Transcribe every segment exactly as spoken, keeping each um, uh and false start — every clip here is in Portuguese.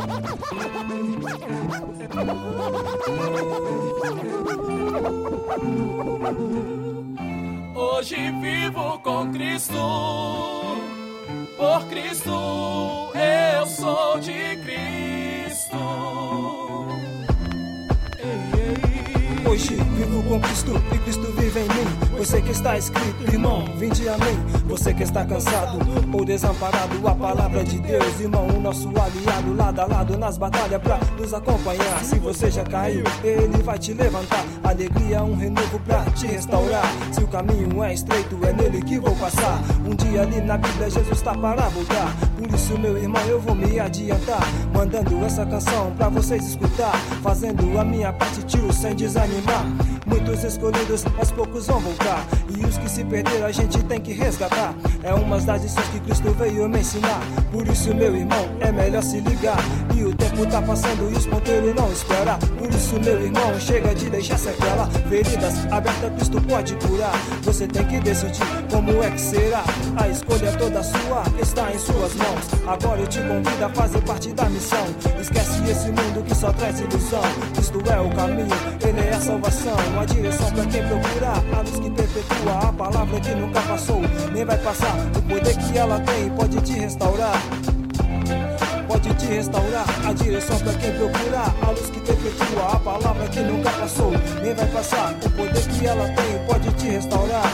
Hoje vivo com Cristo, por Cristo eu sou de Cristo. Hoje vivo com Cristo e Cristo vive em mim. Você que está escrito, irmão, vinde a mim. Você que está cansado ou desamparado, a palavra de Deus, irmão, o nosso aliado, lado a lado nas batalhas pra nos acompanhar. Se você já caiu, Ele vai te levantar. Alegria, um renovo pra te restaurar. Se o caminho é estreito, é nele que vou passar. Um dia ali na Bíblia Jesus está para voltar. Por isso, meu irmão, eu vou me adiantar, mandando essa canção pra vocês escutar, fazendo a minha parte, tio, sem desanimar. Muitos escolhidos, mas poucos vão voltar, e os que se perderam a gente tem que resgatar. É uma das lições que Cristo veio me ensinar. Por isso, meu irmão, é melhor se ligar. E o tempo tá passando e os ponteiros não esperam. Por isso, meu irmão, chega de deixar sequela. Feridas abertas, Cristo pode curar. Você tem que decidir como é que será. A escolha toda sua está em suas mãos. Agora eu te convido a fazer parte da missão. Esquece esse mundo que só traz ilusão. Cristo é o caminho, Ele é a salvação, a direção pra quem procurar, a luz que perpetua, a palavra que nunca passou, nem vai passar. O poder que ela tem pode te restaurar, pode te restaurar. A direção pra quem procurar, a luz que perpetua, a palavra que nunca passou, nem vai passar. O poder que ela tem pode te restaurar,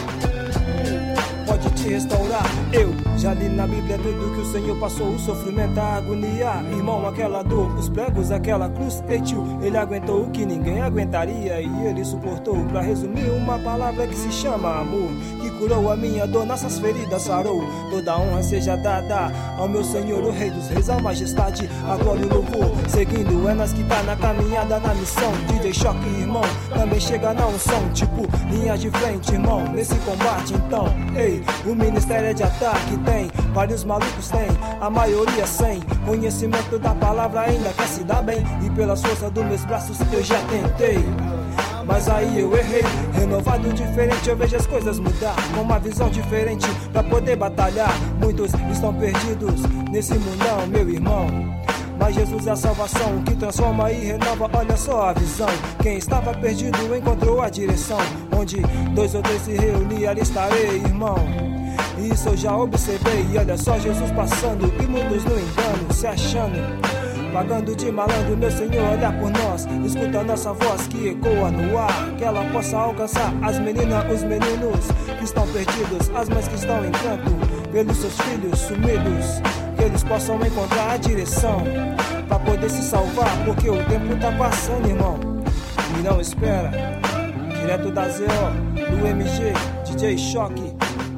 pode te restaurar. Eu já li na Bíblia tudo que o Senhor passou, o sofrimento, a agonia, irmão, aquela dor, os pregos, aquela cruz. Ei, tio, ele aguentou o que ninguém aguentaria, e ele suportou. Pra resumir, uma palavra que se chama amor, que curou a minha dor, nossas feridas sarou. Toda honra seja dada ao meu Senhor, o Rei dos Reis, a majestade, a glória e o louvor. Seguindo, é nós que tá na caminhada, na missão. D J Choque, irmão, também chega na unção, tipo, linha de frente, irmão, nesse combate. Então, ei, o ministério é de ataque, tem vários malucos, tem a maioria sem conhecimento da palavra, ainda quer se dar bem, e pelas forças dos meus braços eu já tentei, mas aí eu errei. Renovado, diferente, eu vejo as coisas mudar, com uma visão diferente pra poder batalhar. Muitos estão perdidos nesse mundão, meu irmão, mas Jesus é a salvação que transforma e renova, olha só a visão. Quem estava perdido encontrou a direção. Onde dois ou três se reunirem, ali estarei, irmão. Isso eu já observei, e olha só Jesus passando, e muitos no engano, se achando, pagando de malandro. Meu Senhor, olha por nós, escuta a nossa voz que ecoa no ar, que ela possa alcançar as meninas, os meninos que estão perdidos, as mães que estão em canto pelos seus filhos sumidos, que eles possam encontrar a direção pra poder se salvar, porque o tempo tá passando, irmão, e não espera. Direto da Z O, do M G, D J Choque,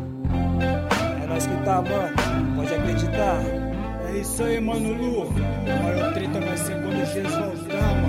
é nós que tá, mano, pode acreditar. É isso aí, mano, Lu. A maior treta vai ser quando Jesus voltar, mano.